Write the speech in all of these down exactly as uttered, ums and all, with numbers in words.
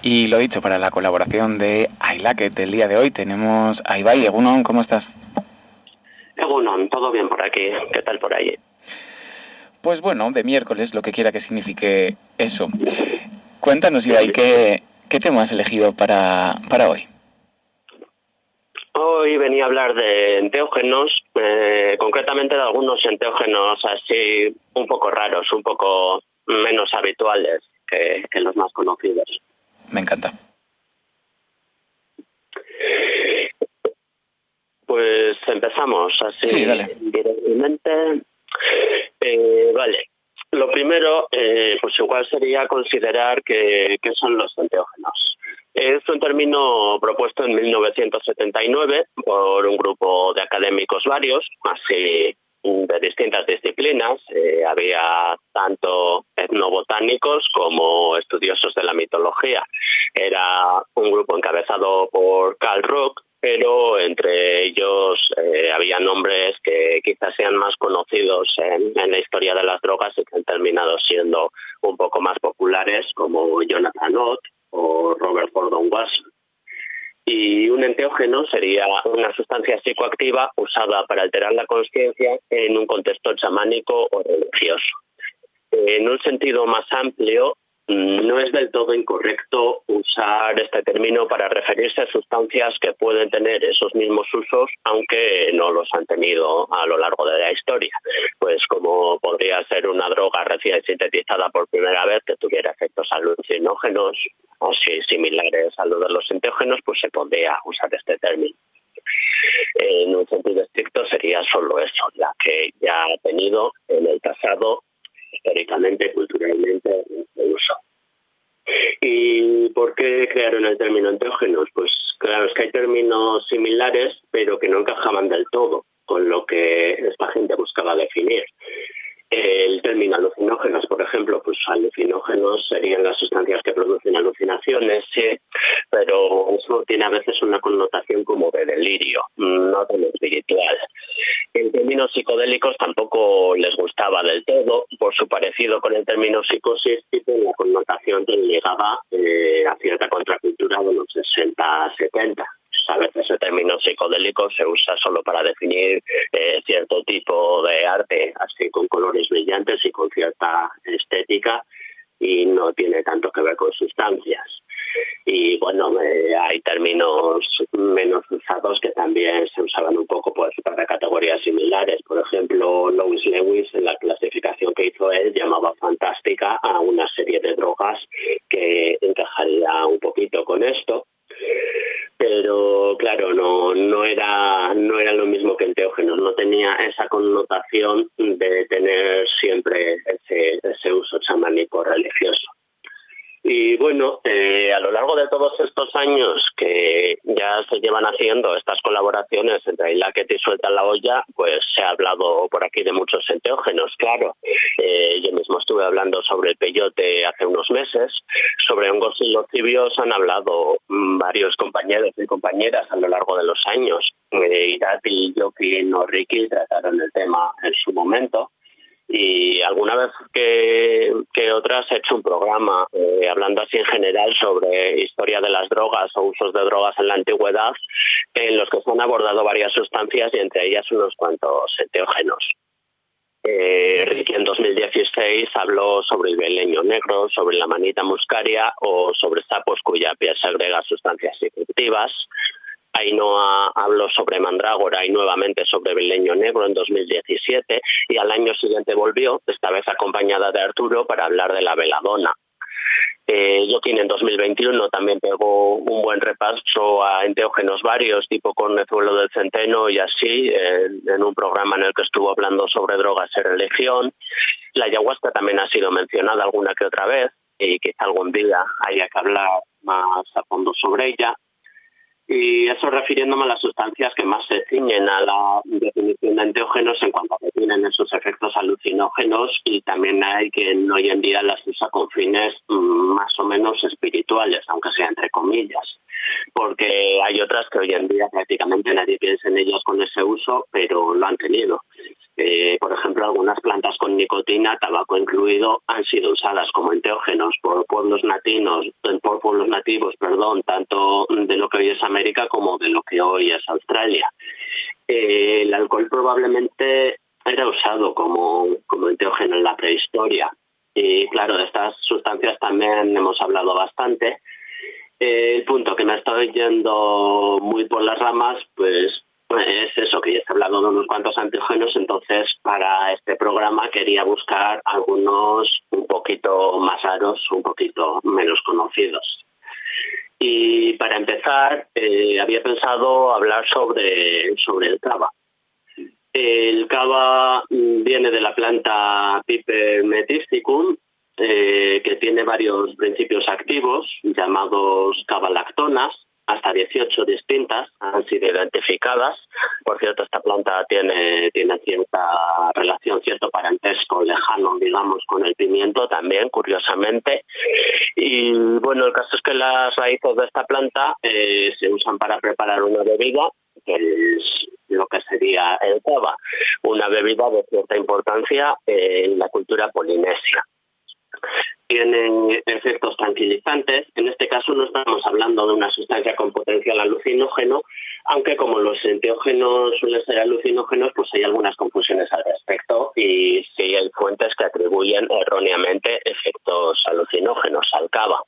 Y lo dicho, para la colaboración de I Like It del día de hoy tenemos a Ibai. Egunon, ¿cómo estás? Egunon, todo bien por aquí. ¿Qué tal por ahí? Pues bueno, de miércoles, lo que quiera que signifique eso. Cuéntanos, Ibai, ¿qué, qué tema has elegido para, para hoy? Hoy venía a hablar de enteógenos, eh, concretamente de algunos enteógenos así un poco raros, un poco menos habituales que, que los más conocidos. Me encanta. Pues empezamos así sí, dale. directamente. Eh, vale. Lo primero, eh, pues igual sería considerar que, que son los enteógenos. Es un término propuesto en mil novecientos setenta y nueve por un grupo de académicos varios, así de distintas disciplinas. Eh, había tanto etnobotánicos como estudiosos de la mitología. Era un grupo encabezado por Carl Ruck, pero entre ellos eh, había nombres que quizás sean más conocidos en, en la historia de las drogas y que han terminado siendo un poco más populares, como Jonathan Ott o Robert Gordon Wasson. Y un enteógeno sería una sustancia psicoactiva usada para alterar la conciencia en un contexto chamánico o religioso. En un sentido más amplio, no es del todo incorrecto usar este término para referirse a sustancias que pueden tener esos mismos usos, aunque no los han tenido a lo largo de la historia. Pues como podría ser una droga recién sintetizada por primera vez que tuviera efectos alucinógenos o si similares a los de los enteógenos, pues se podría usar este término. En un sentido estricto sería solo eso, la que ya ha tenido en el pasado históricamente, culturalmente, el uso. ¿Y por qué crearon el término enteógenos? Pues claro, es que hay términos similares, pero que no encajaban del todo con lo que esta gente buscaba definir. El término alucinógenos, por ejemplo, pues alucinógenos serían las sustancias que producen alucinaciones, sí, pero eso tiene a veces una connotación como de delirio, no tan espiritual. El término psicodélicos tampoco les gustaba del todo, por su parecido con el término psicosis y con la connotación que llegaba eh, a cierta contracultura de los sesenta setenta. A veces el término psicodélico se usa solo para definir eh, cierto tipo de arte, así con colores brillantes y con cierta estética, y no tiene tanto que ver con sustancias. Y bueno, eh, hay términos menos usados que también se usaban un poco pues, para categorías similares. Por ejemplo, Louis Lewis, en la clasificación que hizo él, llamaba fantástica a una serie de drogas que encajaría un poquito con esto. Pero claro, no, no, era, no era lo mismo que enteógenos, no tenía esa connotación de tener siempre ese, ese uso chamánico religioso. Y bueno, eh, a lo largo de todos estos años que ya se llevan haciendo estas colaboraciones entre I Like It y Suelta la Olla, pues se ha hablado por aquí de muchos enteógenos, claro. Eh, yo mismo estuve hablando sobre el peyote hace unos meses, sobre hongos psilocibios han hablado varios compañeros y compañeras a lo largo de los años. Eh, Irati, Joaquín o Ricky trataron el tema en su momento. Y alguna vez que, que otras he hecho un programa eh, hablando así en general sobre historia de las drogas o usos de drogas en la antigüedad, en los que se han abordado varias sustancias y entre ellas unos cuantos enteógenos. Eh, Ricky en dos mil dieciséis habló sobre el beleño negro, sobre la manita muscaria o sobre sapos cuya piel segrega sustancias psicoactivas. Ainhoa habló sobre mandrágora y nuevamente sobre beleño negro en dos mil diecisiete y al año siguiente volvió, esta vez acompañada de Arturo, para hablar de la beladona. Eh, Joaquín en dos mil veintiuno también pegó un buen repaso a enteógenos varios, tipo cornezuelo del centeno y así, eh, en un programa en el que estuvo hablando sobre drogas y religión. La ayahuasca también ha sido mencionada alguna que otra vez y quizá algún día haya que hablar más a fondo sobre ella. Y eso refiriéndome a las sustancias que más se ciñen a la definición de enteógenos en cuanto a que tienen esos efectos alucinógenos, y también hay quien hoy en día las usa con fines más o menos espirituales, aunque sea entre comillas, porque hay otras que hoy en día prácticamente nadie piensa en ellas con ese uso, pero lo han tenido. Eh, por ejemplo, algunas plantas con nicotina, tabaco incluido, han sido usadas como enteógenos por pueblos nativos, por pueblos nativos, perdón, tanto de lo que hoy es América como de lo que hoy es Australia. Eh, el alcohol probablemente era usado como, como enteógeno en la prehistoria. Y claro, de estas sustancias también hemos hablado bastante. Eh, el punto que me estoy yendo muy por las ramas, pues es eso, que ya he hablado de unos cuantos enteógenos, entonces para este programa quería buscar algunos un poquito más raros, un poquito menos conocidos. Y para empezar, eh, había pensado hablar sobre, sobre el cava. El cava viene de la planta Piper metisticum, eh, que tiene varios principios activos llamados cavalactonas, hasta dieciocho distintas han sido identificadas. Por cierto, esta planta tiene, tiene cierta relación, cierto parentesco lejano, digamos, con el pimiento también, curiosamente. Y bueno, el caso es que las raíces de esta planta eh, se usan para preparar una bebida, que es lo que sería el cava, una bebida de cierta importancia en la cultura polinesia. Tienen efectos tranquilizantes. En este caso no estamos hablando de una sustancia con potencial alucinógeno, aunque como los enteógenos suelen ser alucinógenos, pues hay algunas confusiones al respecto y sí hay fuentes que atribuyen erróneamente efectos alucinógenos al cava.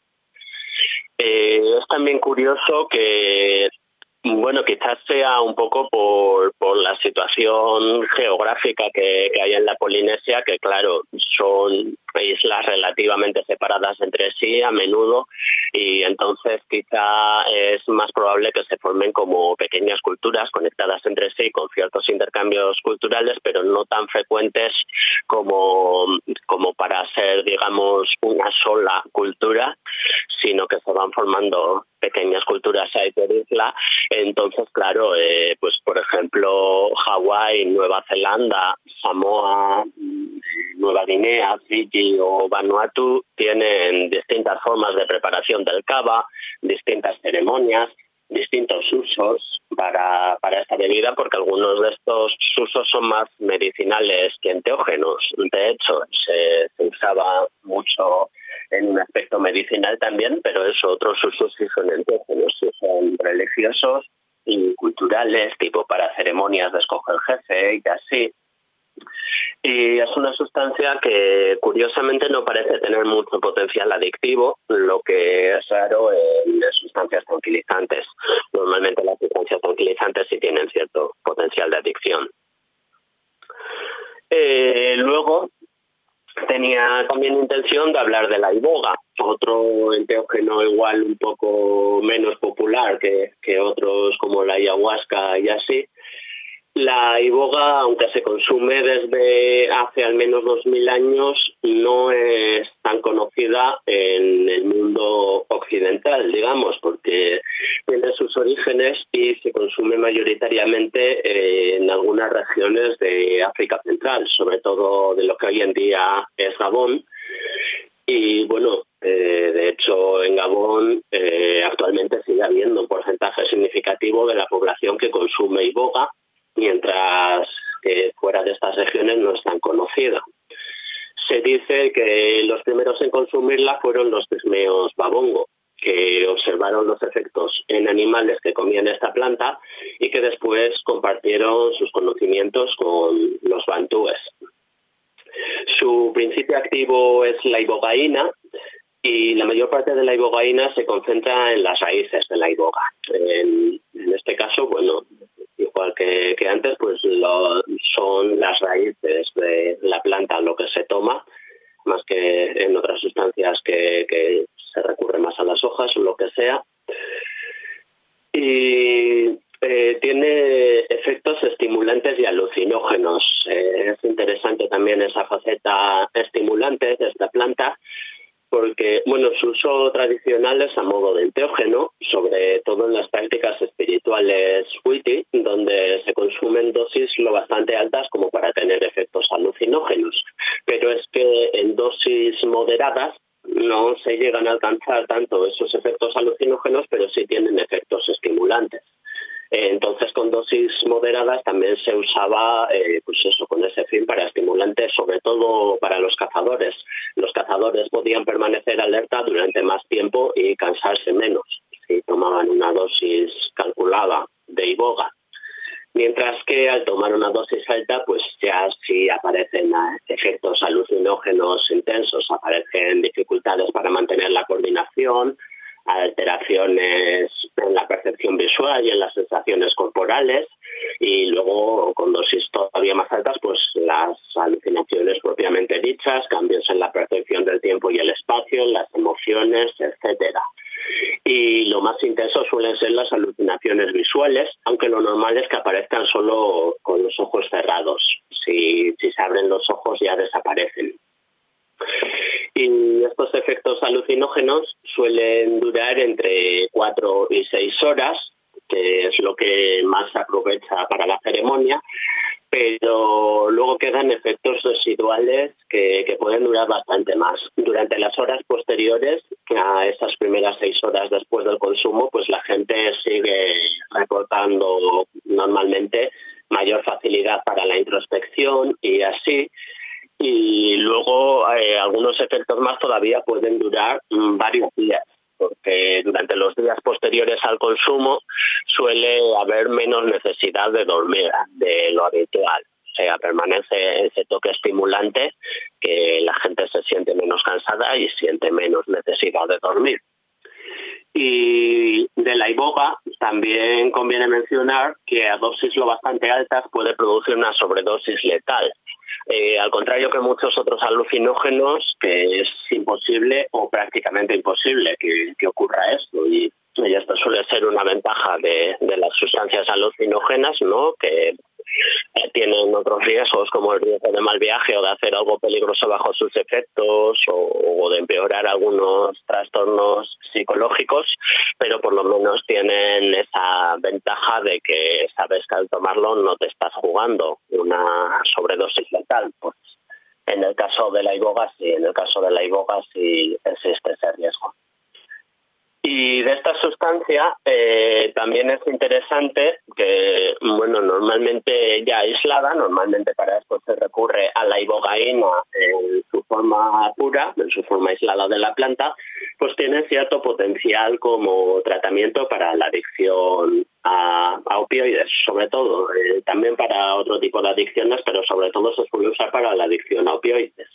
Eh, es también curioso que, bueno, quizás sea un poco por, por la situación geográfica que, que hay en la Polinesia, que claro, son islas relativamente separadas entre sí a menudo, y entonces quizá es más probable que se formen como pequeñas culturas conectadas entre sí con ciertos intercambios culturales, pero no tan frecuentes como, como para ser, digamos, una sola cultura, sino que se van formando pequeñas culturas ahí por isla. Entonces, claro, eh, pues por ejemplo, Hawái, Nueva Zelanda, Samoa, Nueva Guinea, Fiji o Vanuatu tienen distintas formas de preparación del cava, distintas ceremonias, distintos usos para, para esta bebida, porque algunos de estos usos son más medicinales que enteógenos. De hecho, se, se usaba mucho en un aspecto medicinal también, pero eso, otros usos sí son enteógenos, sí son religiosos y culturales, tipo para ceremonias de escoger jefe y así. Y es una sustancia que curiosamente no parece tener mucho potencial adictivo, lo que es raro en sustancias tranquilizantes. Normalmente las sustancias tranquilizantes sí tienen cierto potencial de adicción. Eh, luego tenía también intención de hablar de la iboga, otro enteógeno igual un poco menos popular que, que otros como la ayahuasca y así. La iboga, aunque se consume desde hace al menos dos mil años, no es tan conocida en el mundo occidental, digamos, porque tiene sus orígenes y se consume mayoritariamente en algunas regiones de África Central, sobre todo de lo que hoy en día es Gabón. Y bueno, eh, de hecho en Gabón eh, actualmente sigue habiendo un porcentaje significativo de la población que consume iboga, mientras que fuera de estas regiones no es tan conocida. Se dice que los primeros en consumirla fueron los pigmeos babongo, que observaron los efectos en animales que comían esta planta y que después compartieron sus conocimientos con los bantúes. Su principio activo es la ibogaína, y la mayor parte de la ibogaína se concentra en las raíces de la iboga. En, en este caso, bueno, igual que, que antes, pues lo, son las raíces de la planta lo que se toma, más que en otras sustancias que, que se recurre más a las hojas o lo que sea. Y eh, tiene efectos estimulantes y alucinógenos. Eh, es interesante también esa faceta estimulante de esta planta, porque, bueno, su uso tradicional es a modo de enteógeno, sobre todo en las prácticas espirituales witi, donde se consumen dosis lo bastante altas como para tener efectos alucinógenos. Pero es que en dosis moderadas no se llegan a alcanzar tanto esos efectos alucinógenos, pero sí tienen efectos estimulantes. Entonces con dosis moderadas también se usaba, eh, pues eso, con ese fin para estimulantes, sobre todo para los cazadores. Los cazadores podían permanecer alerta durante más tiempo y cansarse menos si tomaban una dosis calculada de iboga. Mientras que al tomar una dosis alta, pues ya sí aparecen efectos alucinógenos intensos, aparecen dificultades para mantener la coordinación, alteraciones en la percepción visual y en las sensaciones corporales, y luego con dosis todavía más altas, pues las alucinaciones propiamente dichas, cambios en la percepción del tiempo y el espacio, las emociones, etcétera. Y lo más intenso suelen ser las alucinaciones visuales, aunque lo normal es que aparezcan solo con los ojos cerrados. Si, si se abren los ojos ya desaparecen. Y estos efectos alucinógenos suelen durar entre cuatro y seis horas, que es lo que más se aprovecha para la ceremonia, pero luego quedan efectos residuales que, que pueden durar bastante más. Durante las horas posteriores a esas primeras seis horas después del consumo, pues la gente sigue reportando normalmente mayor facilidad para la introspección y así. Y luego eh, algunos efectos más todavía pueden durar mmm, varios días, porque durante los días posteriores al consumo suele haber menos necesidad de dormir de lo habitual. O sea, permanece ese toque estimulante que la gente se siente menos cansada y siente menos necesidad de dormir. Y de la iboga también conviene mencionar que a dosis lo bastante altas puede producir una sobredosis letal. Eh, al contrario que muchos otros alucinógenos, que es imposible o prácticamente imposible que, que ocurra esto. Y, y esto suele ser una ventaja de, de las sustancias alucinógenas, ¿no? Que eh, tienen otros riesgos, como el riesgo de mal viaje o de hacer algo peligroso bajo sus efectos, o, o de empeorar algunos trastornos psicológicos, pero por lo menos tienen esa ventaja de que sabes que al tomarlo no te estás jugando una sobredosis letal. Pues en el caso de la iboga sí, en el caso de la iboga sí existe ese riesgo. Y de esta sustancia eh, también es interesante que, bueno, normalmente ya aislada, normalmente para esto se recurre a la ibogaína en su forma pura, en su forma aislada de la planta, pues tiene cierto potencial como tratamiento para la adicción a, a opioides, sobre todo, eh, también para otro tipo de adicciones, pero sobre todo se suele usar para la adicción a opioides.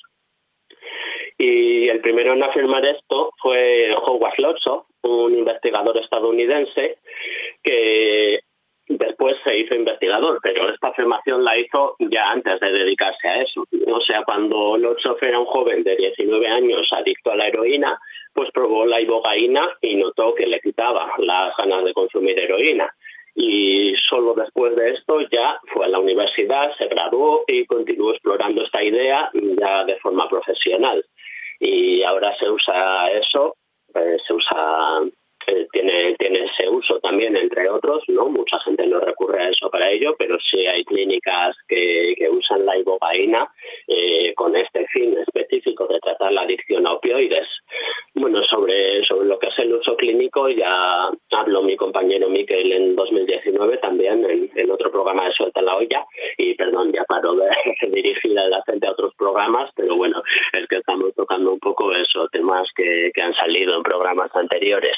Y el primero en afirmar esto fue Howard Lotsof, un investigador estadounidense que después se hizo investigador, pero esta afirmación la hizo ya antes de dedicarse a eso. O sea, cuando Lotsof era un joven de diecinueve años adicto a la heroína, pues probó la ibogaína y notó que le quitaba las ganas de consumir heroína. Y solo después de esto ya fue a la universidad, se graduó y continuó explorando esta idea ya de forma profesional. Y ahora se usa eso, eh, se usa, eh, tiene, tiene ese uso también, entre otros, ¿no? Mucha gente no recurre a eso para ello, pero sí hay clínicas que, que usan la ibogaína eh, con este fin específico de tratar la adicción a opioides. Bueno, sobre, sobre lo que es el uso clínico ya habló mi compañero Miquel en dos mil diecinueve también en, en otro programa de Suelta la Olla, y perdón, ya paro de dirigir a la gente a otros programas, pero bueno, es que estamos tocando un poco eso, temas que, que han salido en programas anteriores.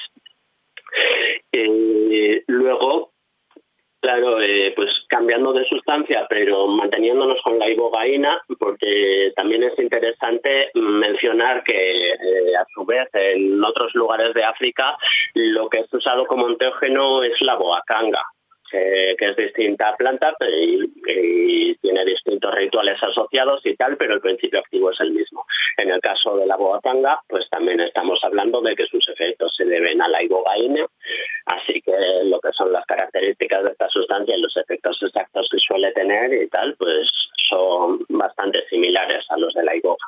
Y luego, claro, eh, pues cambiando de sustancia, pero manteniéndonos con la ibogaína, porque también es interesante mencionar que, eh, a su vez, en otros lugares de África, lo que es usado como enteógeno es la boacanga, eh, que es distinta planta y, y tiene distintos rituales asociados y tal, pero el principio activo es el mismo. En el caso de la boacanga, pues también estamos hablando de que sus efectos se deben a la ibogaína, así que lo que son las características de esta sustancia y los efectos exactos que suele tener y tal, pues son bastante similares a los de la iboga.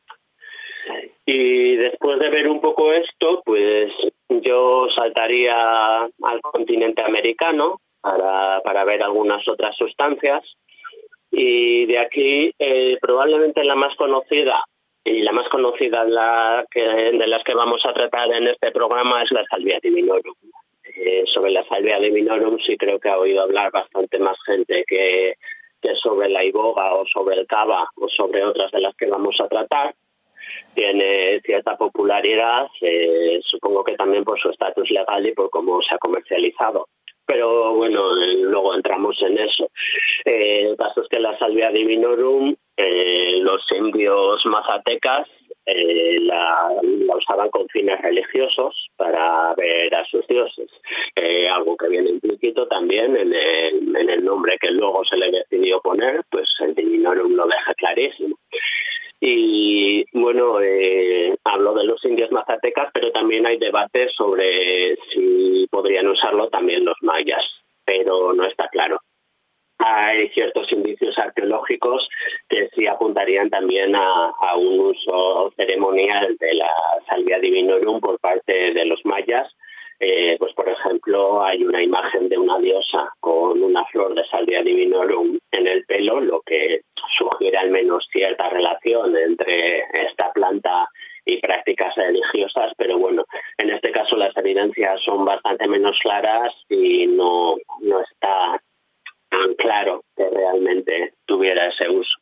Y después de ver un poco esto, pues yo saltaría al continente americano para, para ver algunas otras sustancias. Y de aquí, eh, probablemente la más conocida, y la más conocida la que, de las que vamos a tratar en este programa, es la Salvia divinorum. eh, sobre la Salvia divinorum sí creo que ha oído hablar bastante más gente que, que sobre la iboga o sobre el cava o sobre otras de las que vamos a tratar. Tiene cierta popularidad, eh, supongo que también por su estatus legal y por cómo se ha comercializado. Pero bueno, eh, luego entramos en eso. Eh, el caso es que la Salvia divinorum, eh, los indios mazatecas eh, la, la usaban con fines religiosos para ver a sus dioses. Eh, algo que viene implícito también en el, en el nombre que luego se le decidió poner, pues el divinorum lo deja clarísimo. Y bueno, eh, hablo de los indios mazatecas, pero también hay debates sobre si podrían usarlo también los mayas, pero no está claro. Hay ciertos indicios arqueológicos que sí apuntarían también a, a un uso ceremonial de la Salvia divinorum por parte de los mayas. Eh, pues por ejemplo hay una imagen de una diosa con una flor de Salvia divinorum en el pelo, lo que sugiere al menos cierta relación entre esta planta y prácticas religiosas, pero bueno, en este caso las evidencias son bastante menos claras y no, no está tan claro que realmente tuviera ese uso.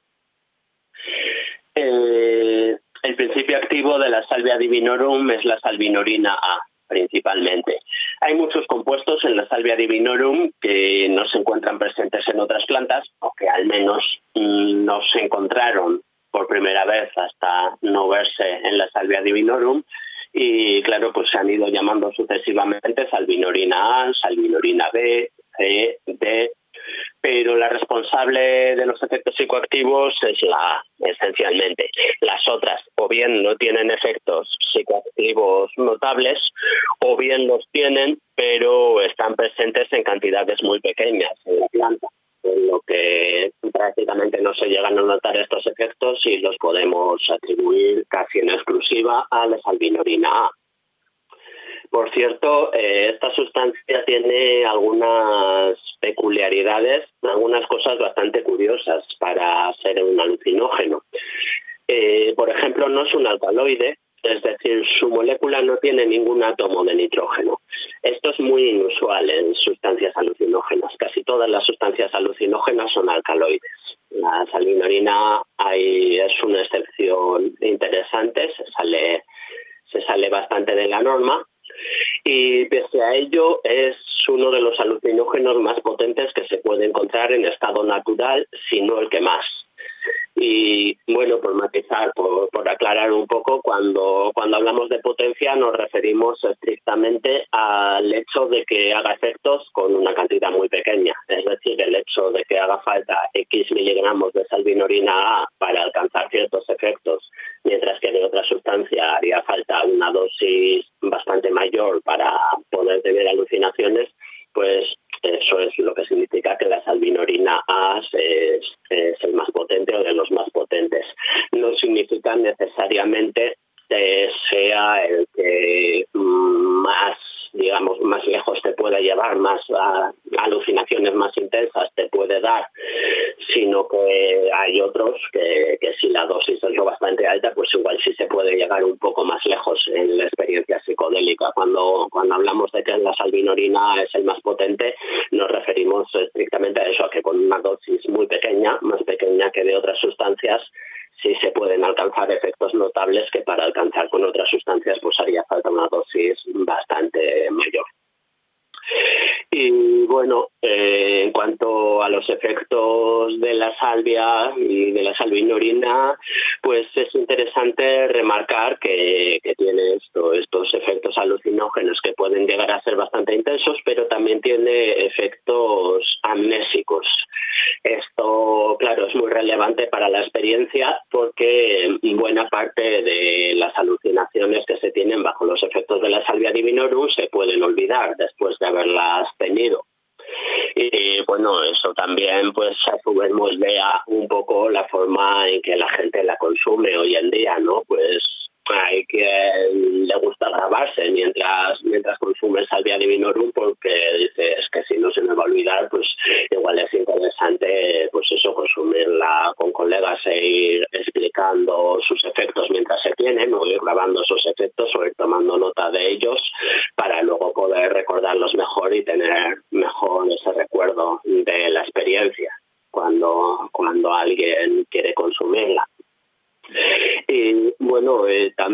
Eh, el principio activo de la Salvia divinorum es la salvinorina A, principalmente. Hay muchos compuestos en la Salvia divinorum que no se encuentran presentes en otras plantas, o que al menos mmm, no se encontraron por primera vez hasta no verse en la Salvia divinorum, y claro, pues se han ido llamando sucesivamente salvinorina A, salvinorina B, C, D, pero la responsable de los efectos psicoactivos es la A, esencialmente. Las otras o bien no tienen efectos psicoactivos notables o bien los tienen, pero están presentes en cantidades muy pequeñas en la planta, en lo que prácticamente no se llegan a notar estos efectos y los podemos atribuir casi en exclusiva a la salvinorina A. Por cierto, eh, esta sustancia tiene algunas peculiaridades, algunas cosas bastante curiosas para ser un alucinógeno. Eh, por ejemplo, no es un alcaloide, es decir, su molécula no tiene ningún átomo de nitrógeno. Esto es muy inusual en sustancias alucinógenas. Casi todas las sustancias alucinógenas son alcaloides. La salvinorina hay, es una excepción interesante, se sale, se sale bastante de la norma. Y pese a ello es uno de los alucinógenos más potentes que se puede encontrar en estado natural, si no el que más. Y bueno, por matizar, por, por aclarar un poco, cuando, cuando hablamos de potencia nos referimos estrictamente al hecho de que haga efectos con una cantidad muy pequeña. Es decir, el hecho de que haga falta X miligramos de salvinorina A para alcanzar ciertos efectos, mientras que de otra sustancia haría falta una dosis bastante mayor para poder tener alucinaciones, pues eso es lo que significa que la salvinorina A es, es el más potente o de los más potentes. No significa necesariamente que sea el que más, digamos, más lejos te puede llevar, más a, alucinaciones más intensas te puede dar, sino que hay otros que, que si la dosis es lo bastante alta, pues igual sí se puede llegar un poco más lejos en la experiencia psicodélica. Cuando, cuando hablamos de que la salvinorina es el más potente, nos referimos estrictamente a eso, a que con una dosis muy pequeña, más pequeña que de otras sustancias, sí se pueden alcanzar efectos notables que para alcanzar con otras sustancias pues haría falta una dosis bastante mayor. Y bueno, eh, en cuanto a los efectos de la salvia y de la salvinorina, pues es interesante remarcar que, que tiene esto, estos efectos alucinógenos que pueden llegar a ser bastante intensos, pero también tiene efectos amnésicos. Esto, claro, es muy relevante para la experiencia porque buena parte de las alucinaciones que se tienen bajo los efectos de la Salvia divinorum se pueden olvidar después de haberlas tenido. Y bueno, eso también pues a su vez moldea un poco la forma en que la gente la consume hoy en día, ¿no? Pues hay quien le gusta grabarse mientras mientras consume Salvia divinorum porque dice, es que si no se me va a olvidar, pues igual es interesante pues eso, consumirla con colegas e ir explicando sus efectos mientras se tienen, o ir grabando esos efectos o ir tomando nota de ellos para luego poder recordarlos mejor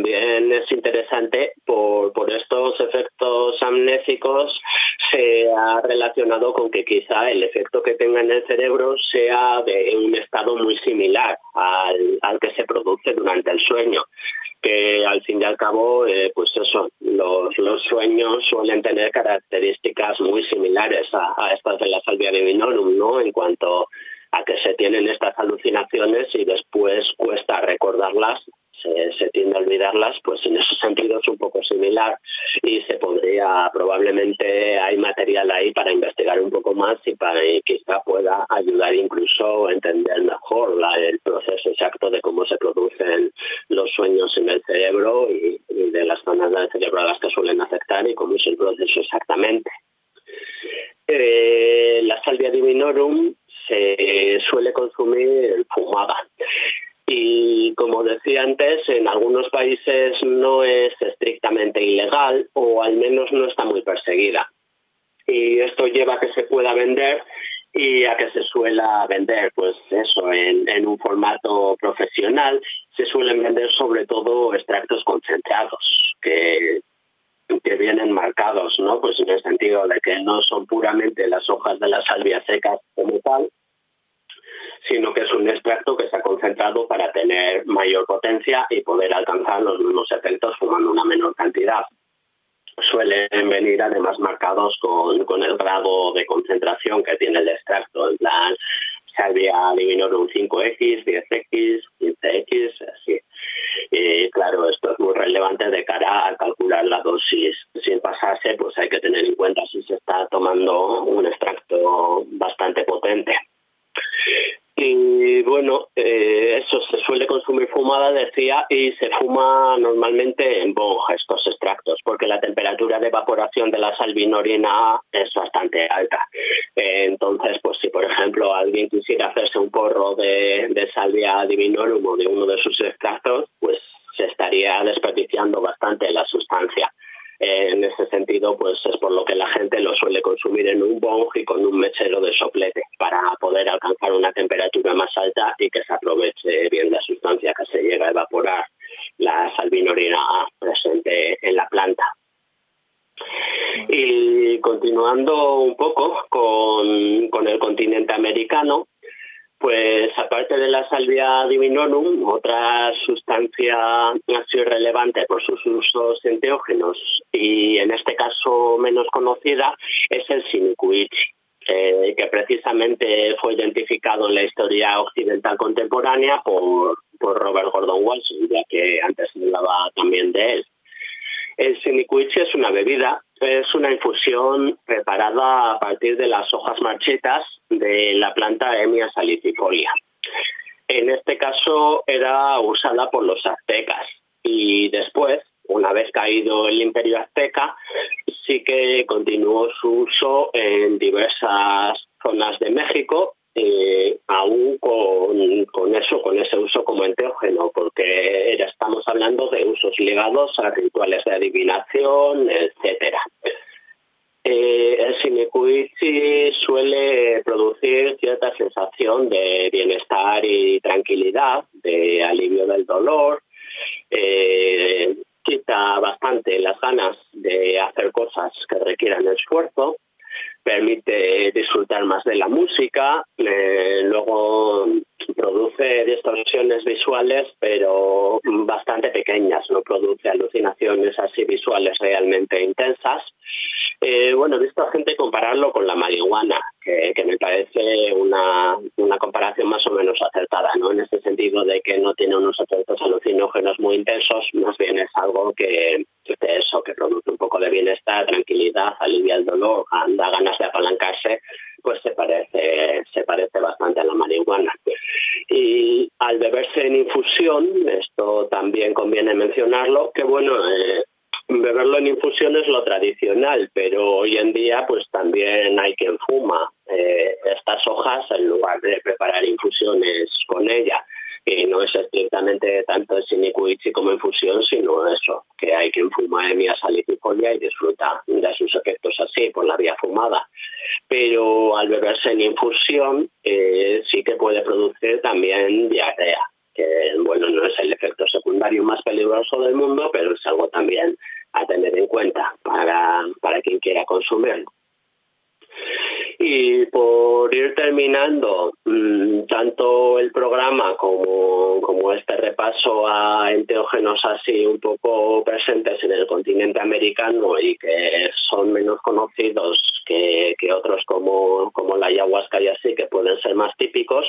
también es interesante por, por estos efectos amnésicos. Se ha relacionado con que quizá el efecto que tenga en el cerebro sea de un estado muy similar al, al que se produce durante el sueño, que al fin y al cabo, eh, pues eso, los, los sueños suelen tener características muy similares a, a estas de la salvia divinorum, ¿no? En cuanto a que se tienen estas alucinaciones y después cuesta recordarlas, se, se tiende a olvidarlas, pues en ese sentido es un poco similar y se podría, probablemente hay material ahí para investigar un poco más y para y quizá pueda ayudar incluso a entender mejor la, el proceso exacto de cómo se producen los sueños en el cerebro y, y de las zonas del cerebro a las que suelen afectar y cómo es el proceso exactamente. Eh, la salvia divinorum se suele consumir fumada. Y como decía antes, en algunos países no es estrictamente ilegal o al menos no está muy perseguida. Y esto lleva a que se pueda vender y a que se suela vender, pues eso, en, en un formato profesional. Se suelen vender sobre todo extractos concentrados, que, que vienen marcados, ¿no? Pues en el sentido de que no son puramente las hojas de la salvia secas como tal, sino que es un extracto que se ha concentrado para tener mayor potencia y poder alcanzar los mismos efectos fumando una menor cantidad. Suelen venir además marcados con, con el grado de concentración que tiene el extracto, en plan salvia divinorum cinco equis, diez equis, quince equis, así. Y claro, esto es muy relevante de cara a calcular la dosis. Sin pasarse, pues hay que tener en cuenta si se está tomando un extracto bastante potente. Y bueno, eh, eso se suele consumir fumada, decía, y se fuma normalmente en bong estos extractos, porque la temperatura de evaporación de la salvinorina es bastante alta. Eh, entonces, pues si por ejemplo alguien quisiera hacerse un porro de, de salvia divinorum o de uno de sus extractos, pues se estaría desperdiciando bastante la sustancia. En ese sentido, pues es por lo que la gente lo suele consumir en un bong y con un mechero de soplete para poder alcanzar una temperatura más alta y que se aproveche bien la sustancia que se llega a evaporar, la salvinorina presente en la planta. Y continuando un poco con, con el continente americano, pues aparte de la salvia divinorum, otra sustancia así relevante por sus usos enteógenos y en este caso menos conocida es el sinicuichi, eh, que precisamente fue identificado en la historia occidental contemporánea por, por Robert Gordon Wilson, ya que antes hablaba también de él. El sinicuichi es una bebida, es una infusión preparada a partir de las hojas marchitas de la planta Hemia salicifolia. En este caso era usada por los aztecas y después, una vez caído el imperio azteca, sí que continuó su uso en diversas zonas de México, eh, aún con, con eso, con ese uso como enteógeno, porque ya estamos hablando de usos ligados a rituales de adivinación, etcétera. Eh, el sinicuichi suele producir cierta sensación de bienestar y tranquilidad, de alivio del dolor, eh, quita bastante las ganas de hacer cosas que requieran esfuerzo, permite disfrutar más de la música, eh, luego produce distorsiones visuales pero bastante pequeñas, no produce alucinaciones así visuales realmente intensas. Eh, bueno, he visto a gente compararlo con la marihuana, que, que me parece una, una comparación más o menos acertada, ¿no? En ese sentido de que no tiene unos efectos alucinógenos muy intensos, más bien es algo que, que eso, que produce un poco de bienestar, tranquilidad, alivia el dolor, da ganas de apalancarse, pues se parece, se parece bastante a la marihuana. Y al beberse en infusión, esto también conviene mencionarlo, que bueno, eh, beberlo en infusión es lo tradicional, pero hoy en día pues también hay quien fuma eh, estas hojas en lugar de preparar infusiones con ella. Y no es estrictamente tanto el sinicuichi como infusión, sino eso, que hay quien fuma Hemia salicifolia y disfruta de sus efectos así, por la vía fumada. Pero al beberse en infusión eh, sí que puede producir también diarrea, que bueno, bueno, no es el efecto secundario más peligroso del mundo, pero es algo también a tener en cuenta para, para quien quiera consumirlo. Y por ir terminando, tanto el programa como, como este repaso a enteógenos así un poco presentes en el continente americano y que son menos conocidos que, que otros como, como la ayahuasca y así, que pueden ser más típicos,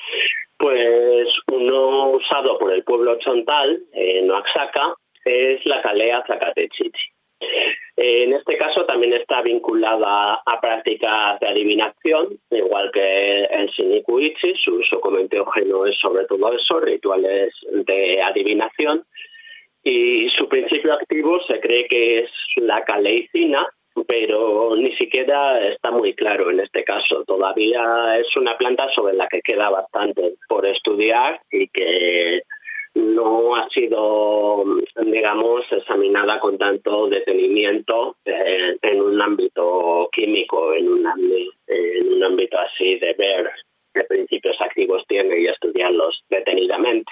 pues uno usado por el pueblo chontal, en Oaxaca, es la calea tlacatechichi. En este caso también está vinculada a prácticas de adivinación, igual que el Shinikuichi. Su uso como enteógeno es sobre todo eso, rituales de adivinación, y su principio activo se cree que es la caleicina, pero ni siquiera está muy claro en este caso. Todavía es una planta sobre la que queda bastante por estudiar y que no ha sido, digamos, examinada con tanto detenimiento eh, en un ámbito químico, en un, en un ámbito así de ver qué principios activos tiene y estudiarlos detenidamente.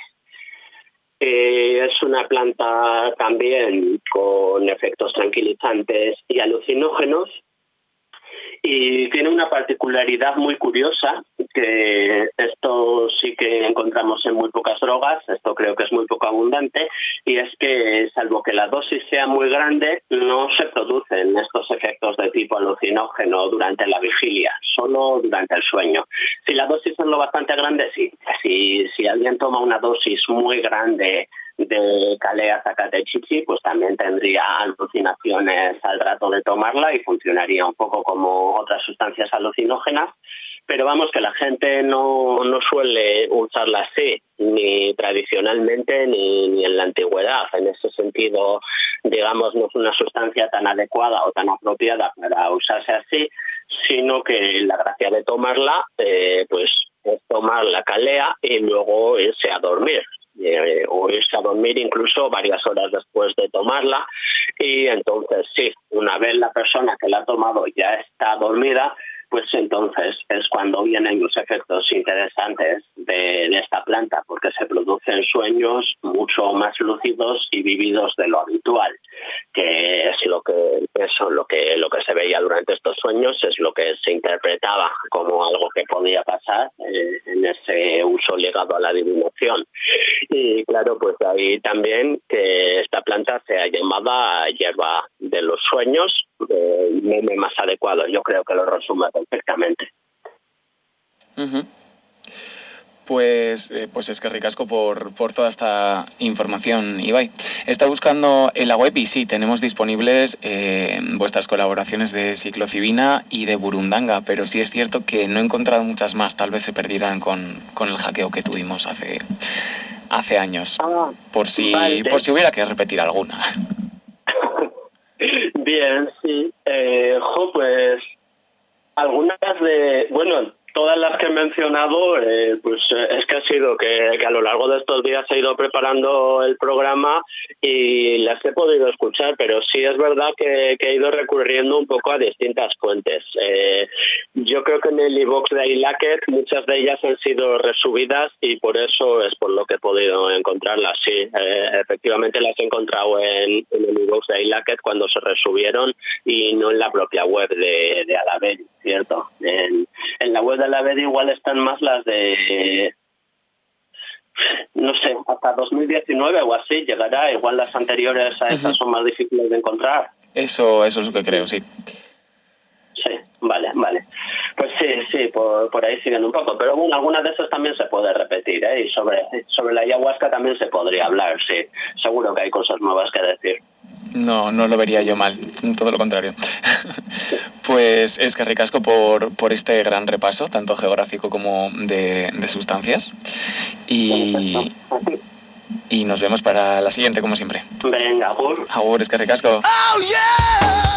Eh, es una planta también con efectos tranquilizantes y alucinógenos, y tiene una particularidad muy curiosa, que esto sí que encontramos en muy pocas drogas, esto creo que es muy poco abundante, y es que salvo que la dosis sea muy grande, no se producen estos efectos de tipo alucinógeno durante la vigilia, solo durante el sueño. Si la dosis es lo bastante grande, sí. Si, si alguien toma una dosis muy grande de calea tlacatechichi, pues también tendría alucinaciones al rato de tomarla y funcionaría un poco como otras sustancias alucinógenas, pero vamos, que la gente no, no suele usarla así, ni tradicionalmente ni, ni en la antigüedad. En ese sentido, digamos, no es una sustancia tan adecuada o tan apropiada para usarse así, sino que la gracia de tomarla eh, pues es tomar la calea y luego irse a dormir. Eh, o irse a dormir incluso varias horas después de tomarla, y entonces sí, una vez la persona que la ha tomado ya está dormida, pues entonces es cuando vienen los efectos interesantes de, de esta planta, porque se producen sueños mucho más lúcidos y vividos de lo habitual, que es lo que eso lo que lo que se veía durante estos sueños, es lo que se interpretaba como algo que podía pasar eh, en ese uso ligado a la adivinación. Y claro, pues de ahí también que esta planta sea llamada hierba de los sueños, el meme más adecuado, yo creo que lo resume perfectamente. Uh-huh. Pues, eh, pues es que ricasco por, por toda esta información, Ibai. Está buscando en la web y sí, tenemos disponibles eh, vuestras colaboraciones de psilocibina y de burundanga, pero sí es cierto que no he encontrado muchas más, tal vez se perdieran con, con el hackeo que tuvimos hace, hace años, ah, por, si, vale. por si hubiera que repetir alguna. Bien, sí. Eh, jo, pues algunas de, bueno, todas las que he mencionado, eh, pues eh, es que ha sido que, que a lo largo de estos días he ido preparando el programa y las he podido escuchar, pero sí es verdad que, que he ido recurriendo un poco a distintas fuentes. Eh, yo creo que en el iVoox de iLaket muchas de ellas han sido resubidas y por eso es por lo que he podido encontrarlas. Sí, eh, efectivamente las he encontrado en, en el iVoox de iLaket cuando se resubieron y no en la propia web de, de Alaveri, ¿cierto? En, en la web de la vez igual están más las de, no sé, hasta dos mil diecinueve o así llegará, igual las anteriores a esas uh-huh. son más difíciles de encontrar. Eso, eso es lo que creo, sí. Sí, vale, vale. Pues sí, sí, por, por ahí siguen un poco, pero bueno, algunas de esas también se puede repetir, ¿eh? Y sobre, sobre la ayahuasca también se podría hablar, sí. Seguro que hay cosas nuevas que decir. No, no lo vería yo mal, todo lo contrario. Pues es que ricasco por, por este gran repaso, tanto geográfico como de, de sustancias. Y, y nos vemos para la siguiente, como siempre. Venga, agur. Agur, es que ricasco. Oh, yeah!